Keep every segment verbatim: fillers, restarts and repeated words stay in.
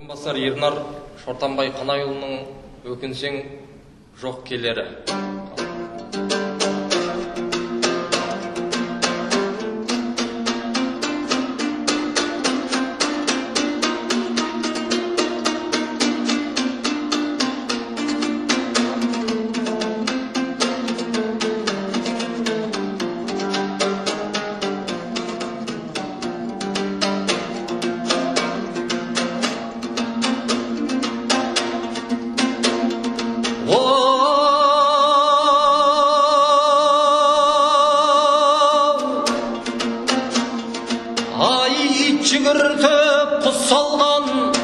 Басар Ернар Шортанбай Қанайұлының өкінсең жоқ келері. Жүгіртіп құс салған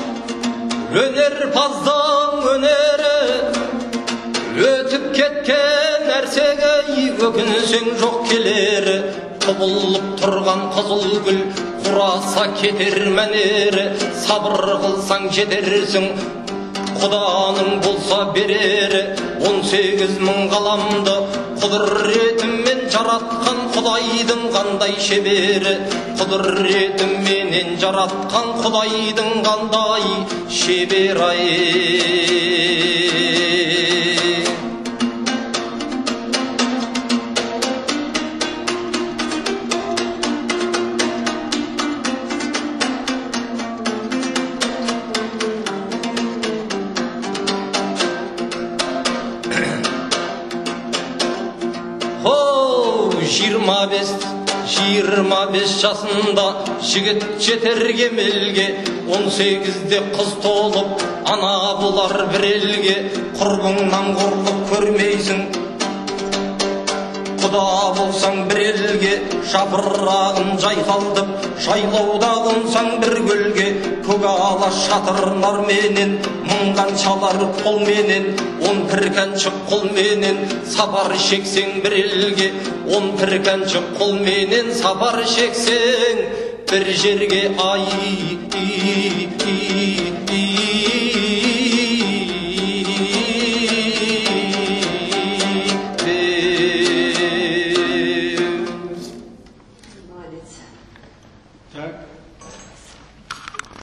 өнерпаздың өнері, өтіп кеткен нәрсеге өкінсең жоқ келері. Құбылып тұрған қызыл гүл құраса кетер мәнері, сабыр қылсаң жетерсің, Құданың болса берері. Он сегіз мың ғаламды құдіретімен жаратқан Құдайдың қандай шебері, құдіретіменен жаратқан Құдайдың қандай шебері-ай. Жиырма бес, жиырма бес жасында жігіт жетер кемелге, он сегізде қыз толып ана болар бір елге. Құрбыңнан қорқып көрмейсің, Құда болсаң бір елге. Жапырағын жайқалдып жайлауда қонсаң бір көлге, көгала шатырлар менен мұңған шалар қол менен, он піркәншік қол менен сапар шексең бір елге. Он піркәншік қол менен сапар шексең бір жерге. Ай